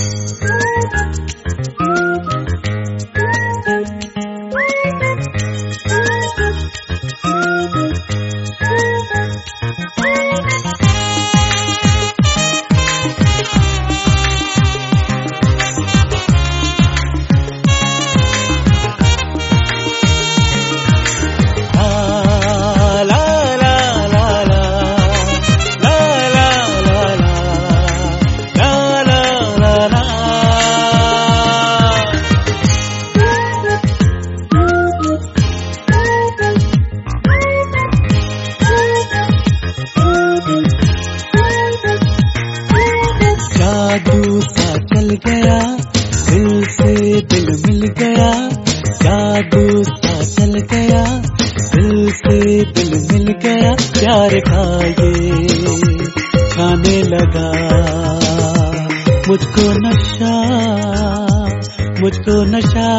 जादू सा चल गया, दिल से दिल मिल गया। जादू सा चल गया, दिल से दिल मिल गया। प्यार का ये खाने लगा मुझको नशा, मुझको नशा।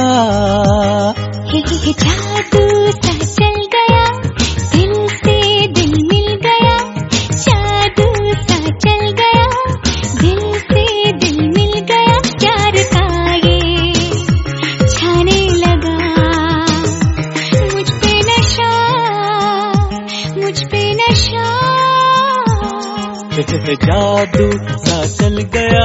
जादू सा चल गया, दिल से दिल मिल गया। जादू सा चल गया, दिल से दिल मिल गया। प्यार का ये छाने लगा मुझ पे नशा, मुझ पे नशा। जादू सा चल गया।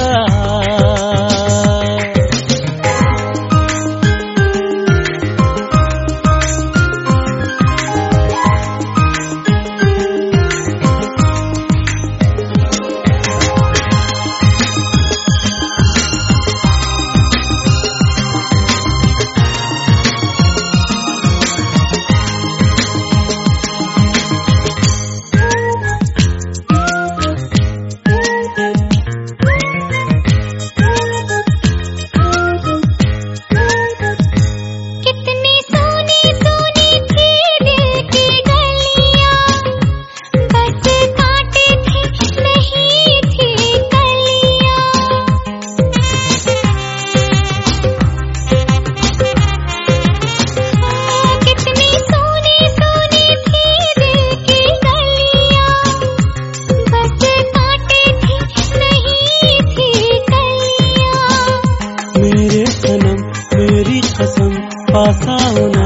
पासा होना,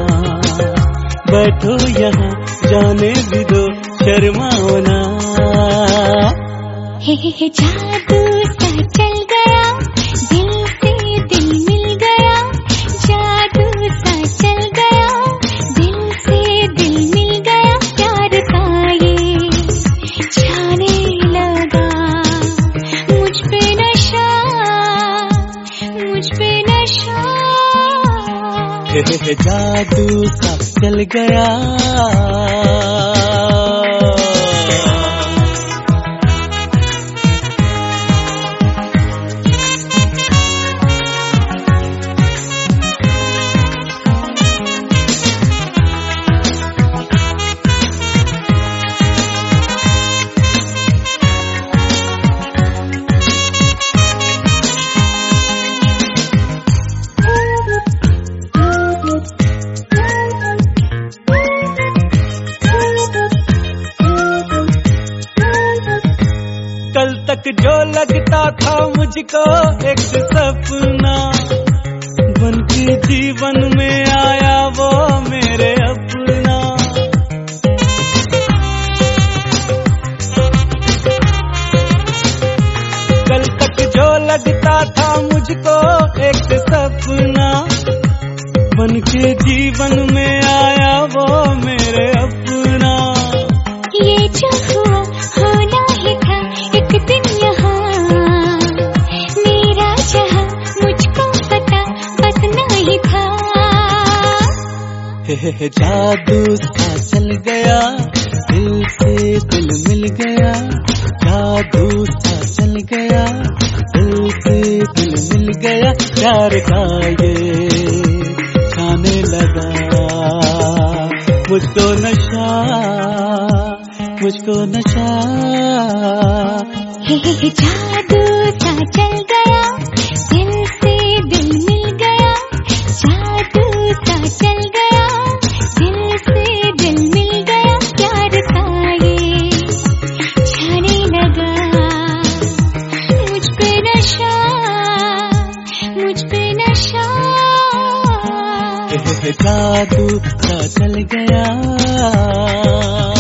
बैठो यहाँ जाने भी दो, शर्माओ ना। जादू सा चल गया, दिल से दिल मिल गया। जादू सा चल गया, दिल से दिल मिल गया। प्यार का ये छाने लगा मुझ पे नशा, मुझ पे नशा। जादू सा चल गया। कल तक जो लगता था मुझको एक सपना, बन के जीवन में आया वो मेरे अपना। कल तक जो लगता था मुझको एक सपना, बन के जीवन में आया वो मेरे अपना। ये जो हुआ होना ही था एक दिन यहाँ, मेरा जहाँ मुझको पता बसना ही था। जादू सा चल गया, दिल से दिल मिल गया। जादू सा चल गया, दिल से दिल मिल गया। प्यार का ये खाने लगा मुझको नशा, मुझको नशा। जादू सा चल गया, दिल से दिल मिल गया। जादू सा चल गया, दिल से दिल मिल गया। प्यार का ये छाने लगा मुझ पे नशा। जादू सा चल गया।